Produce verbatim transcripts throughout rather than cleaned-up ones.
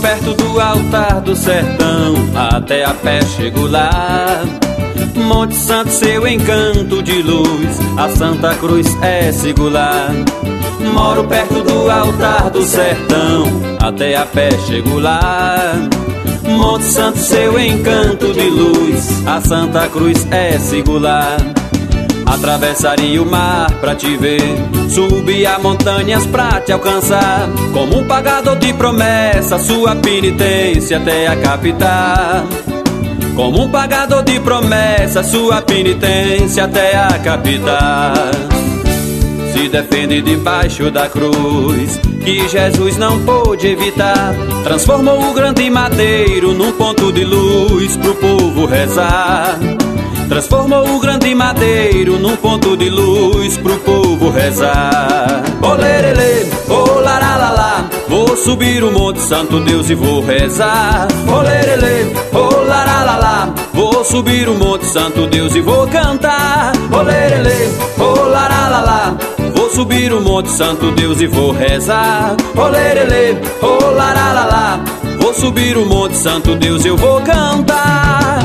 perto do altar do sertão, até a pé chego lá. Monte Santo, seu encanto de luz, a Santa Cruz é singular. Moro perto do altar do sertão, até a pé chego lá. Monte Santo, seu encanto de luz, a Santa Cruz é singular. Atravessaria o mar pra te ver, subir a montanhas pra te alcançar. Como um pagador de promessa, sua penitência até a capital. Como um pagador de promessa, sua penitência até a capital. Se defende debaixo da cruz, que Jesus não pôde evitar. Transformou o grande madeiro num ponto de luz pro povo rezar. Transformou o grande madeiro num ponto de luz pro povo rezar. Olerelê, olaralalá, vou subir o Monte Santo Deus e vou rezar. Olerelê, olaralalá, vou subir o Monte Santo Deus e vou cantar. Olerelê, olaralalá, vou subir o Monte Santo Deus e vou rezar. Olerelê, olaralalá, vou subir o Monte Santo Deus e eu vou cantar.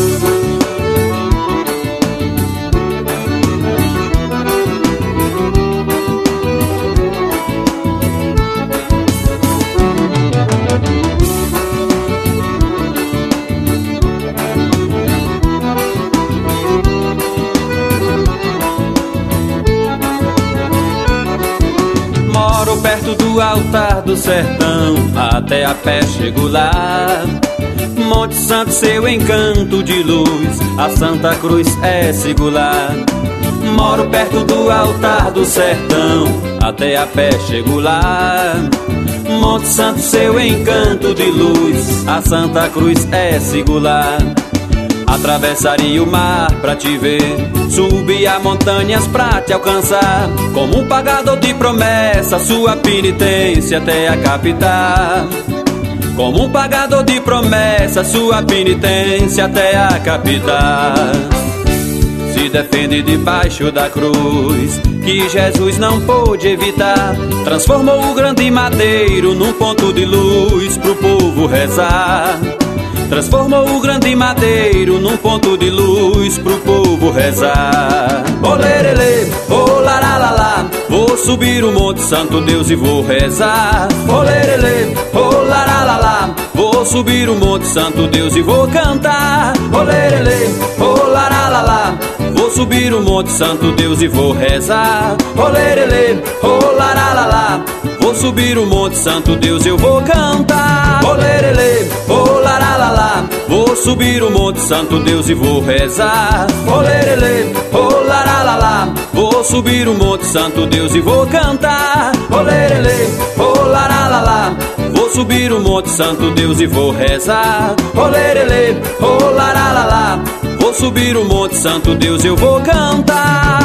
Moro perto do altar do sertão, até a pé chego lá. Monte Santo, seu encanto de luz, a Santa Cruz é singular. Moro perto do altar do sertão, até a pé chego lá. Monte Santo, seu encanto de luz, a Santa Cruz é singular. Atravessaria o mar pra te ver, subir a montanhas pra te alcançar. Como um pagador de promessa, sua penitência até a capital. Como um pagador de promessa, sua penitência até a capital. Se defende debaixo da cruz, que Jesus não pôde evitar. Transformou o grande madeiro num ponto de luz pro povo rezar. Transformou o grande madeiro num ponto de luz pro povo rezar. Olerelê, olaralalá, vou subir o Monte Santo Deus e vou rezar. Olerelê, olaralalá, vou subir o Monte Santo Deus e vou cantar. Olerelê, olaralalá, vou subir o Monte Santo Deus e vou rezar. Olerelê, olaralalá, vou subir o Monte Santo Deus e eu vou cantar. Olerelê, olaralalá, vou subir o Monte Santo Deus e vou rezar. Olerelê, olaralalá, vou subir o Monte Santo Deus e vou cantar. Olerelê, olaralalá, vou subir o Monte Santo Deus e vou rezar. Olerelê, olaralalá, vou subir o Monte Santo Deus e eu vou cantar.